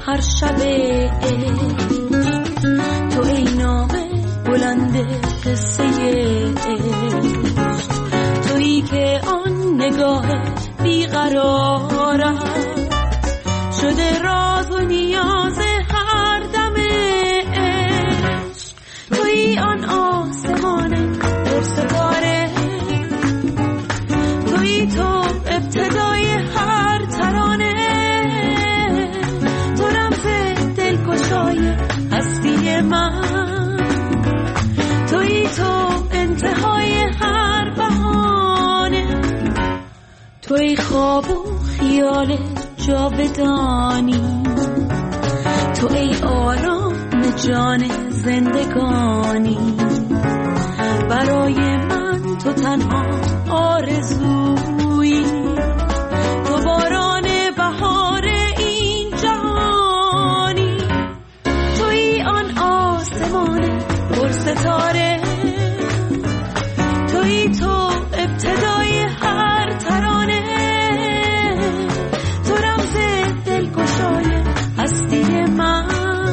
هر شب تو ای نامه بلند قصه عشق، تویی که آن نگاه بیقرارم شده راز و نیاز هر دم عشق، تویی آن آسمان پر ستاره، تویی تو ابتدای هر ترانه، تو رمز دلگشای هستی من، تویی تو انتهای هر بهانه، تویی خواب و خیال جاودانی، تو ای آرام جان زندگانی، برای من تو تنها آرزویی، تو باران بهار این جهانی، تویی آن آسمان پر ستاره، تویی تو ابتدای هر ترانه، تو رمز دلگشای هستی من،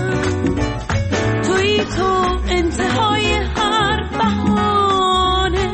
تویی تو انتهای هر بهانه.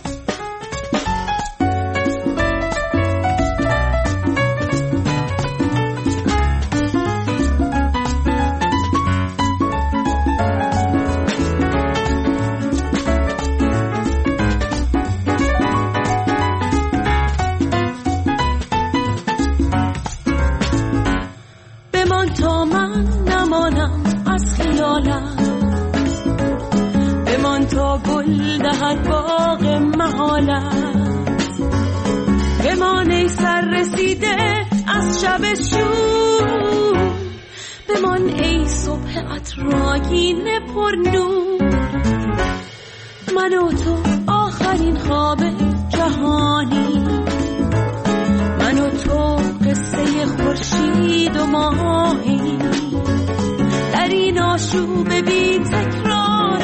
بمان تا من نمانم از خیالت، بمان تا گل دهد باغ محالت، بمان ای سر رسیده از شب شور، بمان ای صبح عطرآگین پر نور، من و تو آخرین خواب جهانی، من و تو قصه خورشید و ماهی، در این آشوب بی تکرار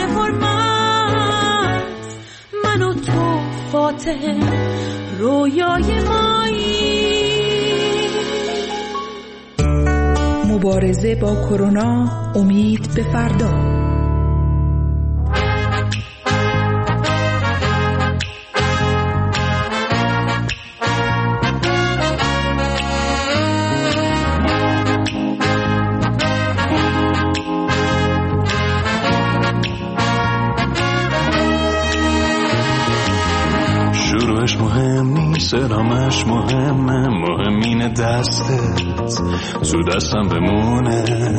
فرمت، من و تو فاتح رویای مایی. مبارزه با کرونا، امید به فردا. سلامش مهمه، مهمین دستت تو دستم بمونه،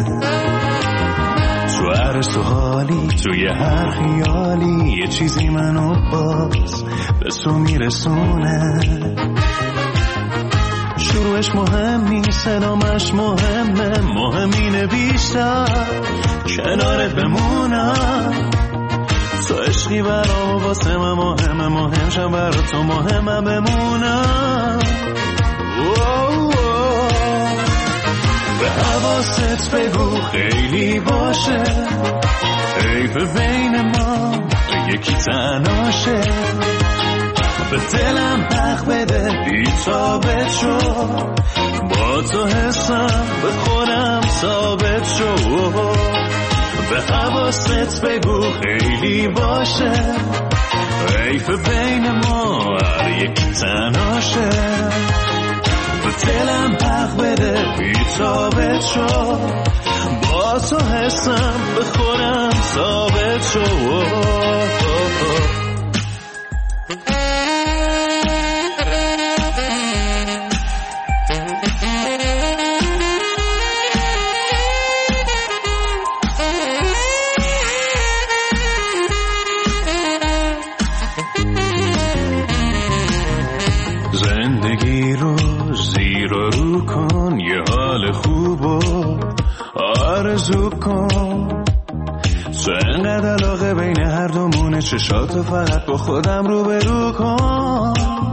تو هر سوالی توی هر خیالی یه چیزی منو باز به تو میرسونه، شروعش مهم نیست، سلامش مهمه، مهمین بیشتر کنارت بمونم، تو عشقی برام واسه من مهمه، مهم شم برا تو مهمه بمونم، به حواست بگو خیلی باشه، حیف بین ما یکی تناشه، به دلم حق بده بی ثابت شو، با تو حسم به خودم ثابت شو، به حواست بگو خیلی باشه، حیف بین ما هر یک تناشه، به دلم حق بده بی ثابت شو، با تو حسم به خودم ثابت شو. زندگی رو زیر و رو کن، یه حال خوب و آرزو کن، تو انقدر علاقه بین هر دومونه، چشاتو فقط با خودم رو برو کن،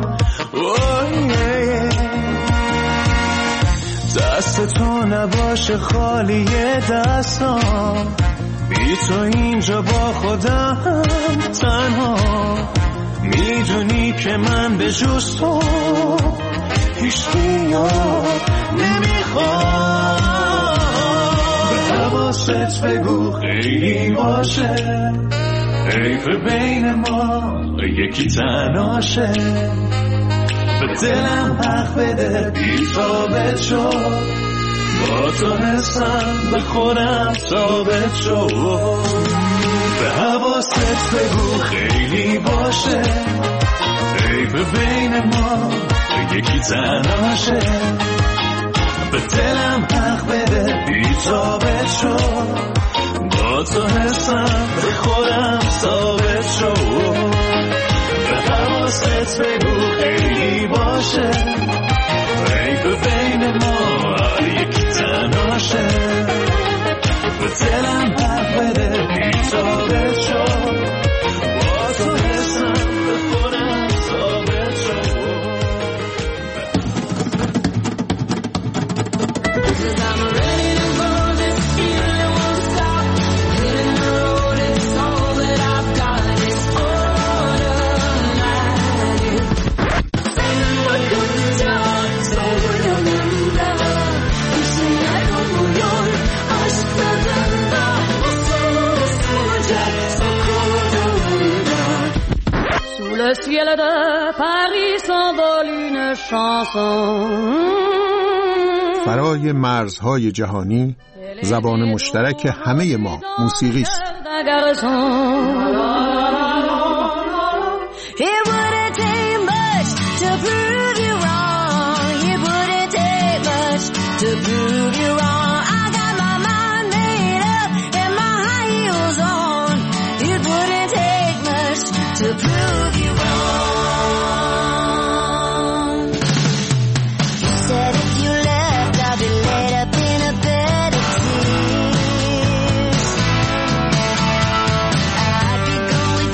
دست تو نباشه خالی دستام، بی تو اینجا با خودم تنها، میدونی که من به جز تو هیچ دیار نمیخوام، حواست بگو خیلی باشه، حیف بین ما یکی تناشه. به دلم حق بده بی ثابت شو، با تو حسم به خودم ثابت شو. به حواست بگو خیلی باشه، حیف بین ما یکی تناشه. به دلم حق بده بی ثابت شو، با تو حسم به خودم ثابت شو. به حواست بگو خیلی باشه، حیف بین ما یکی تناشه. به دلم حق بده بی ثابت شو، با تو حسم به خودم ثابت شو. Le ciel de Paris s'envole une chanson. فرای مرزهای جهانی زبان مشترک همه ما موسیقی است. It wouldn't take much to prove you wrong. It wouldn't take much to prove you wrong. I got my mind made up and my high heels on. It wouldn't take much to prove you wrong. You said if you left I'd be laid up in a bed of tears. I'd be going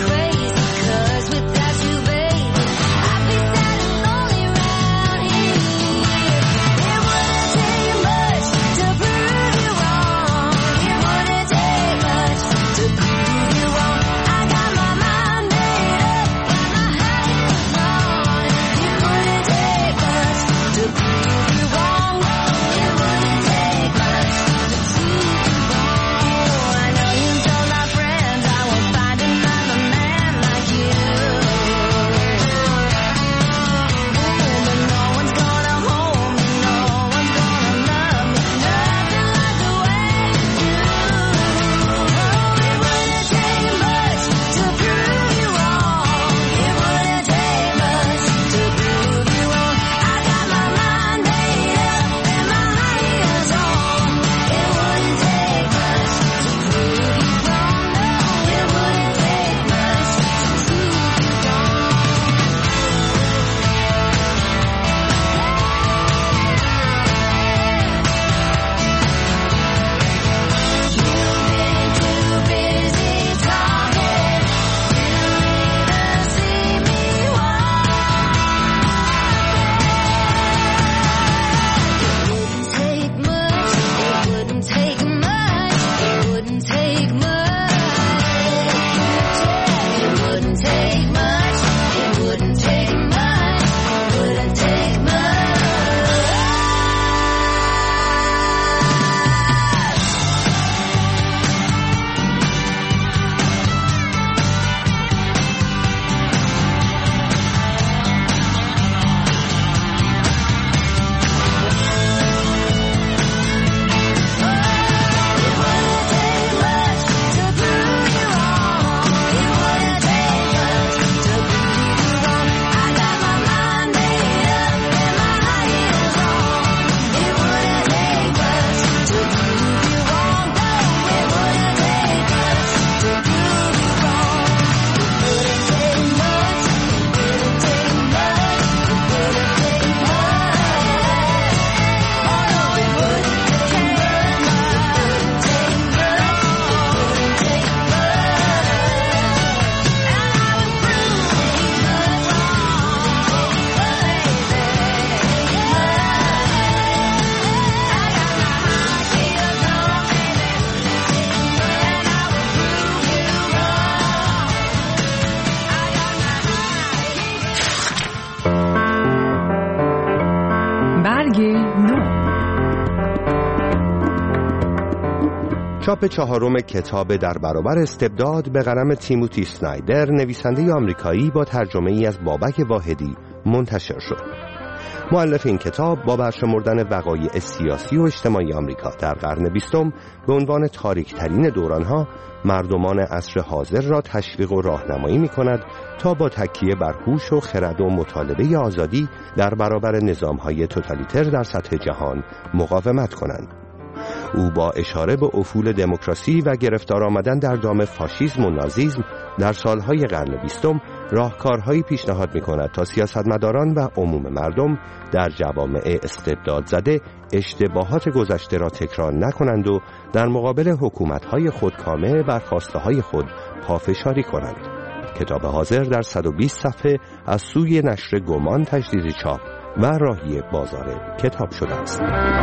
چاپ 4 کتاب در برابر استبداد به قلم تیموتی اسنایدر، نویسنده آمریکایی، با ترجمه ای از بابک واحدی منتشر شد. مؤلف این کتاب با برشمردن وقایع سیاسی و اجتماعی آمریکا در قرن 20 به عنوان تاریک‌ترین دورانها مردمان عصر حاضر را تشویق و راهنمایی می‌کند تا با تکیه بر هوش و خرد و مطالبه آزادی در برابر نظام‌های توتالیتر در سطح جهان مقاومت کنند. او با اشاره به افول دموکراسی و گرفتار آمدن در دام فاشیسم و نازیسم در سالهای قرن 20 راهکارهایی پیشنهاد می‌کند تا سیاستمداران و عموم مردم در جوامع استبداد زده اشتباهات گذشته را تکرار نکنند و در مقابل حکومت‌های خودکامه بر خواسته‌های خود پافشاری کنند. کتاب حاضر در 120 صفحه از سوی نشر گمان تجدید چاپ و راهی بازار کتاب شده است.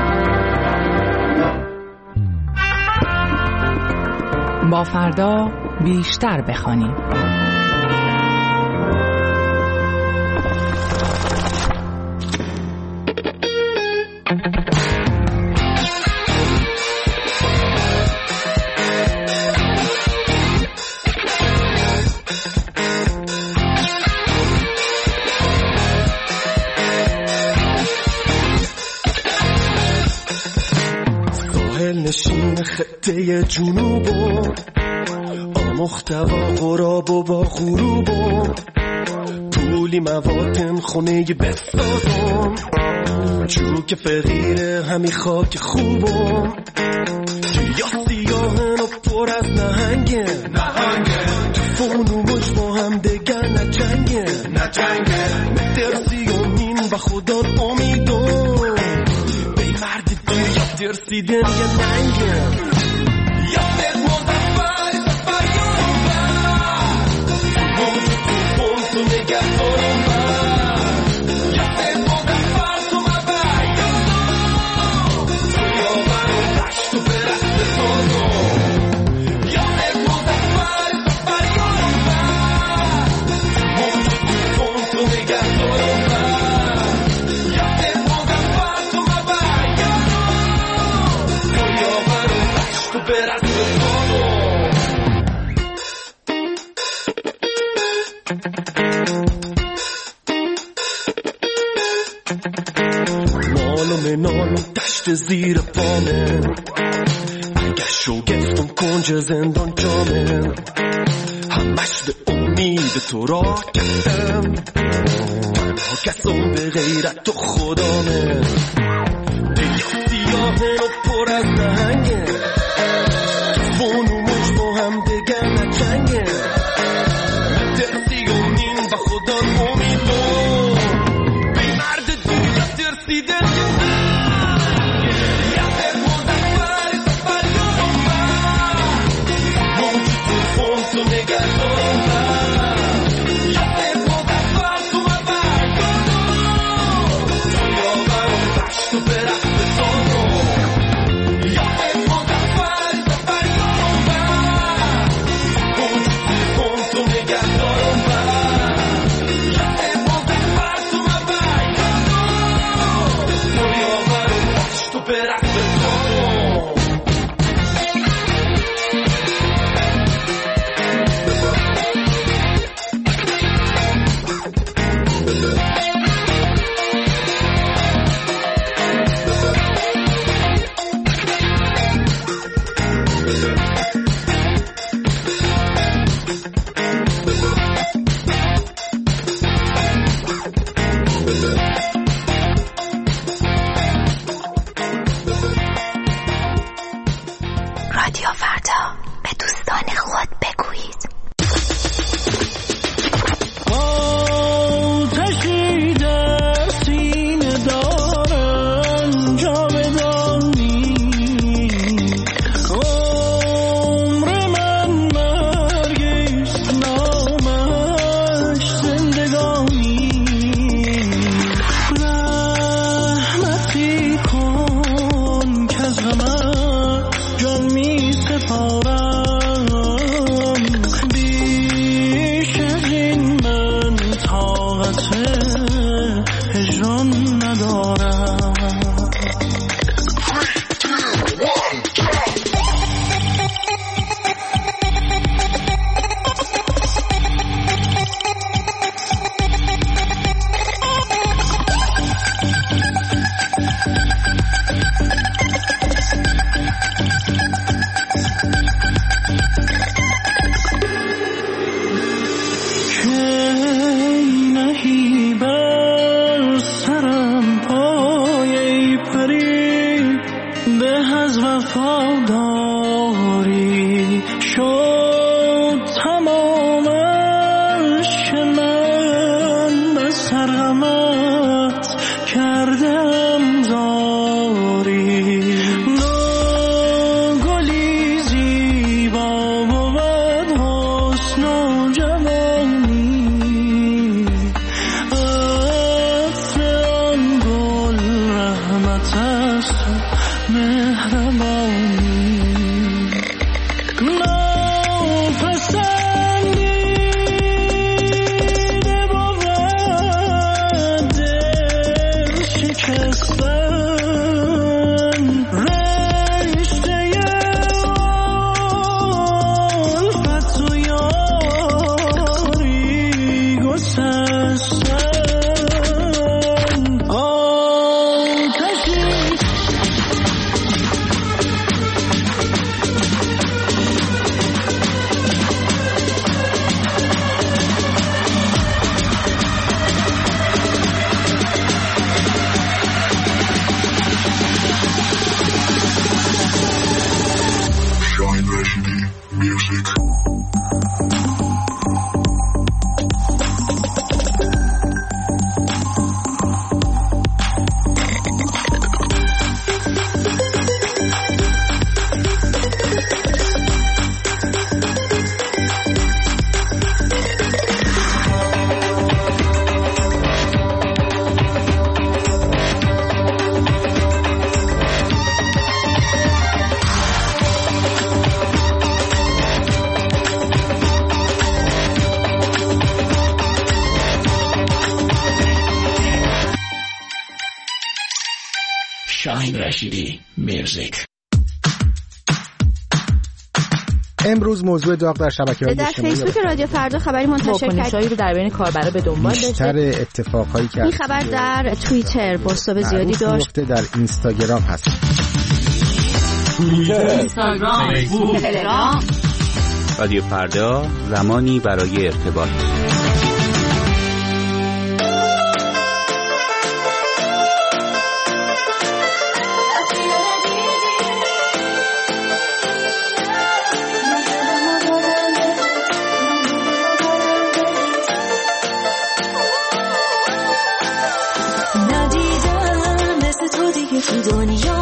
با فردا بیشتر بخوانیم. نشین خطه جنوبو آمختوا غراب و با غروبو پولی مواتن خونه بسازم جو که فقیر همی خاک خوبم یا سیاهن و پر از نهنگه فونو مش با هم دگر نجنگه ترسی امین و خدا امیدم بی مرد دیر یا ترسیدن یه ننگه یا دل مزفر سفر یارم موجود تو فون تو نگه دارم یا دل مزفر تو مبر یارم تو یابرم دشت و برست بسازم یا دل مزفر سفر یارم موجود تو فون تو نگه دارم یا دل مزفر تو مبر یارم تو یابرم دشت و برست بسازم منال و دشت زیر پامه اگه شگفتم کنج زندان جامه همش به امید تو را کردم تنها کسم به غیرت تو خدامه دل سیاهه و پر از نهنگه فونو مش با هم دگر نجنگه ترسی امین و خدا امیدم بی مرد دنیا ترسیدن رادیو فردا، به دوستان خود بگویید. آتشی در سینه دارم جاودانی عمر من مرگیست نامش زندگانی رحمتی کن که از غمت جان می سپارم وفاداری شد تمامش که من به سرمت کردم زاری گلی زیبا بود حسن و جوانی عطر آن گل رحمت است و مهربانی ناپسندیده بود دل شکستن رشته الفت و یاری گسستن آتشی شاهین رشیدی میوزیک. امروز موضوع داغ در شبکه‌های در اجتماعی فیسبوک رادیو فردا خبری منتشر واکنش‌هایی رو در بین کاربرا به دنبال بیشتر داشته. اتفاقهایی که این خبر در توییتر بازتاب زیادی داشت. در اینستاگرام هست. اینستاگرام، فیسبوک، تلگرام. رادیو فردا، زمانی برای ارتباط. ندیدم مثل تو دیگه تو دنیا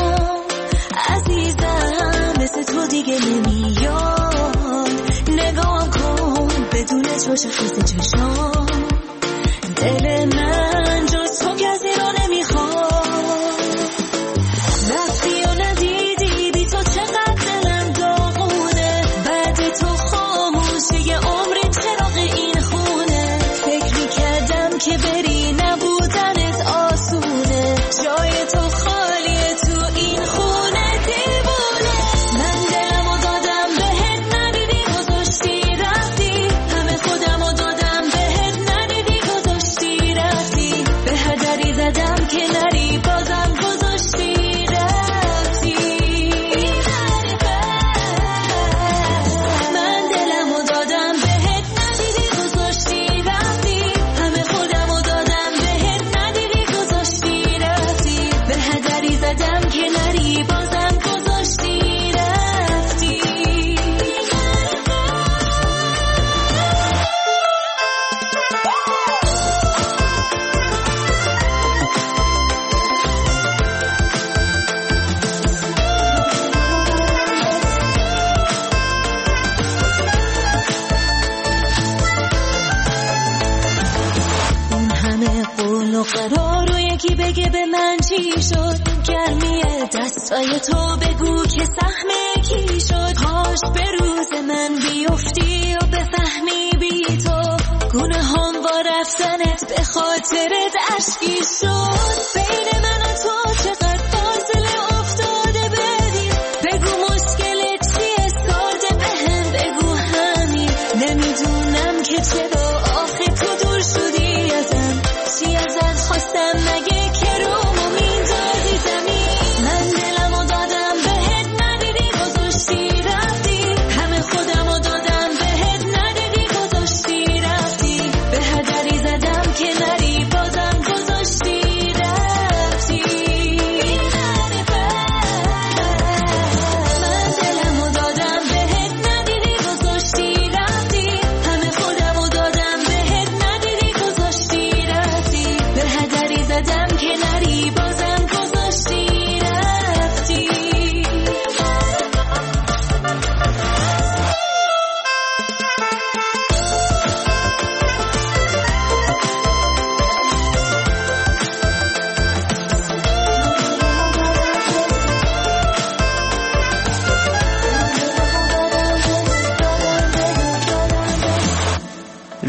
عزیزم، مثل تو دیگه نمیاد. نگاه کن بدون چشم خیز چشام، دل من جز تو کسی رو نمیخواد. رفتی و ندیدی بی تو چقدر دلم داغونه، بعد تو خاموشه یه عمری چراغ این خونه. فکر میکردم که بری نبودنت آسونه، جای تو خالیه تو این خونه. دیوونه من دلمو دادم بهت ندیدی گذاشتی رفتی، همه خودمو دادم بهت ندیدی گذاشتی رفتی، به هدری زدم که نری بازم گذاشتی رفتی. من دلمو دادم بهت ندیدی گذاشتی رفتی، همه خودمو دادم بهت ندیدی گذاشتی رفتی، به هدری زدم که نری بازم گذاشتی رفتی. اون همه قول و قرار رو یکی بگه به من چی شد، گرمی دستای تو بگو که سهم کی شد. کاش به روز من بیفتی و بفهمی بی تو گونه هم با رفتنت به خاطرت اشکی شد. بین من و تو چقدر فاصله افتاده بدی، بگو مشکلت چیه سارده بهم بگو همین. نمیدونم که چرا آخه تو دور شدی ازم، چی ازت خواستم مگه که رومو میندازی زمین. من دلمو دادم بهت ندیدی گذاشتی رفتی، همه خودمو دادم بهت ندیدی گذاشتی رفتی، به هدری زدم که نری بازم گذاشتی رفتی.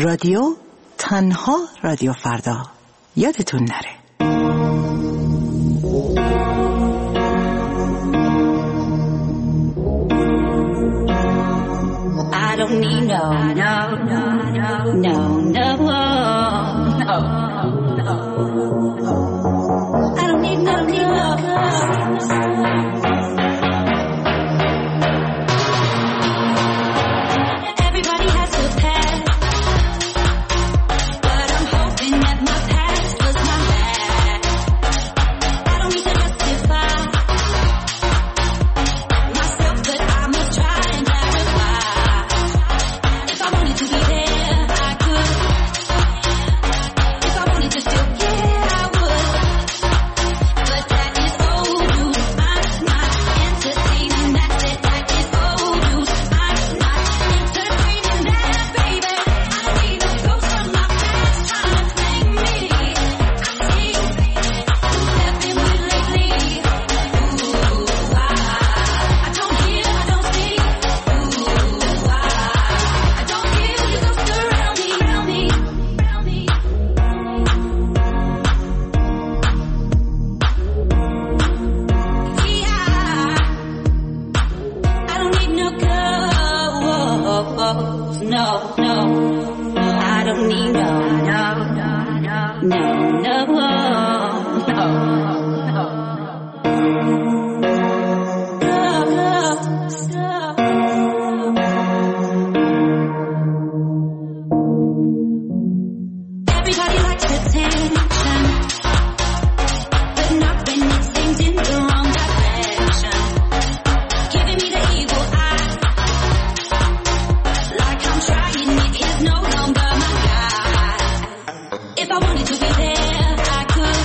رادیو تنها رادیو فردا یادتون نره. I don't need no I don't need no Everybody has a past, but I'm hoping that my past was my last. I don't need to justify myself, but I must try and clarify. If I wanted to be there, I could. If I wanted to still care, I would. But that is old news. I'm not entertaining that. That is old news. I'm not entertaining that, baby. I don't need a ghost of my past trying to claim me. I see who have been with lately. Ooh, I don't hear, I don't see. Ooh, I don't hear you ghost around me, around me, around me. I don't need no ghost, no. I don't need no. Everybody likes attention, but not when it's aimed in the wrong direction. Giving me the evil eye, like I'm trying, it is no longer my guide. If I wanted to be there, I could.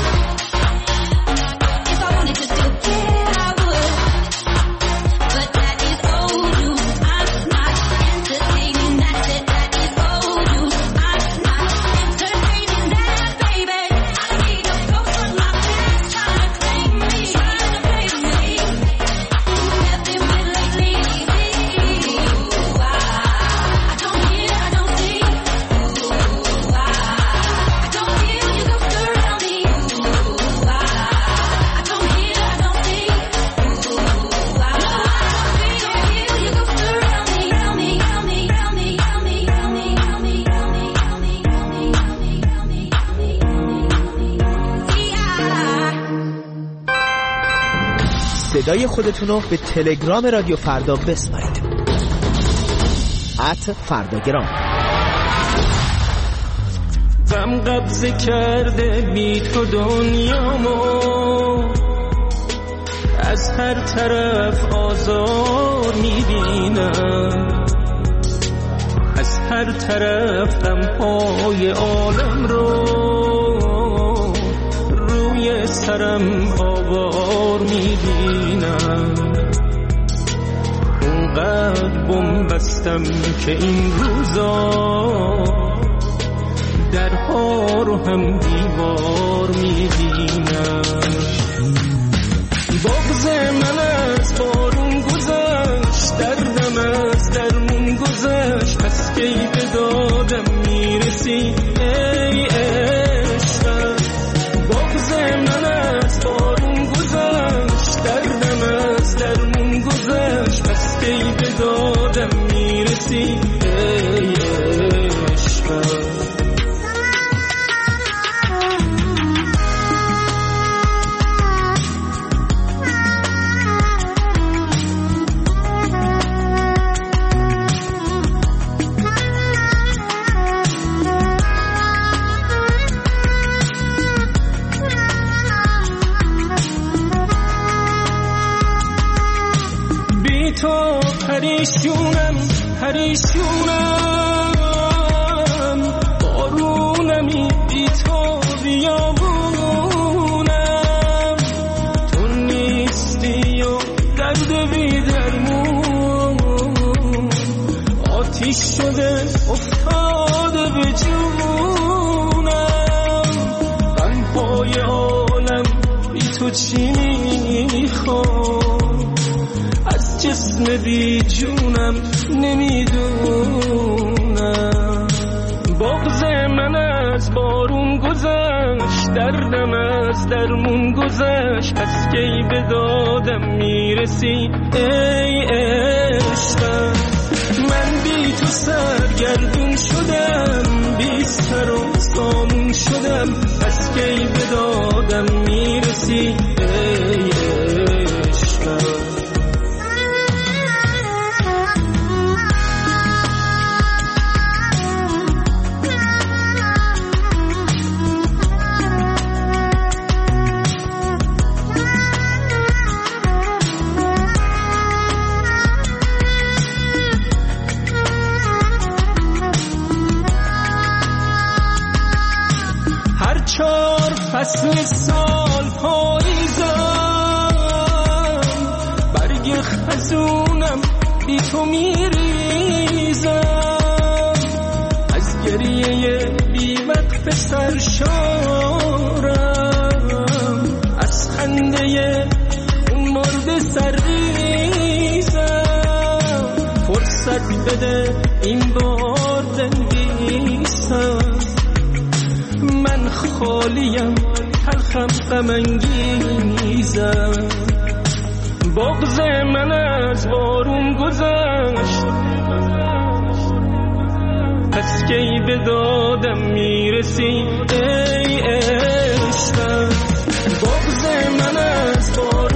If I wanted to still care, I would. But that is old news. I'm not entertaining that. That is old news. I'm not entertaining that, baby. I don't need a ghost of my past trying to claim me, trying to claim me. Who have been with lately? Ooh, I don't hear, I don't see. Ooh, I don't hear you ghost around me. Ooh, I don't hear, I don't see. Ooh, I don't hear you ghost around me, around me, around me, around me, around me, around me, around me, around me, around me, around me, around me, صدای خودتونو به تلگرام رادیو فردا بسپارید. @فرداگرام. غم قبضه کرده بی تو دنیامو، از هر طرف آزار میبینم، از هر طرف غمهای عالم رو روی سرم آوار میبینم. اونقدر بنبستم که این روزا درها رو هم دیوار میبینم. بغض من از بارون گذشت، دردم از درمون گذشت، پس کی به دادم میرسی ای عشقم. بغض من از بارون گذشت، دردم از درمون گذشت، پس کی به دادم میرسی ای عشقم. تو پریشونم بارونمی بی تو بیابونم، تو نیستی و درد بی درمون آتیش شده افتاده به جونم. غمهای عالم بی تو چی میخوام، از جسم بی جونم نمیدونم. بغض من از بارون گذشت، دردم از درمون گذشت، پس کی به دادم میرسی ای عشقم. من بی تو سرگردون شدم، بی سر و سامون شدم، پس کی به دادم میرسی ای عشقم. فصل سال پاییزم، برگ خزونم بی تو میریزم، از گریه بی وقف سرشارم، از خنده اون مرد سرریزم، فرصت بده این بار بنویسم، من خالیم تلخم غم‌انگیزم. بغض من از بارون گذشت، پس کی به دادم میرسی ای عشقم. بغض من از بارون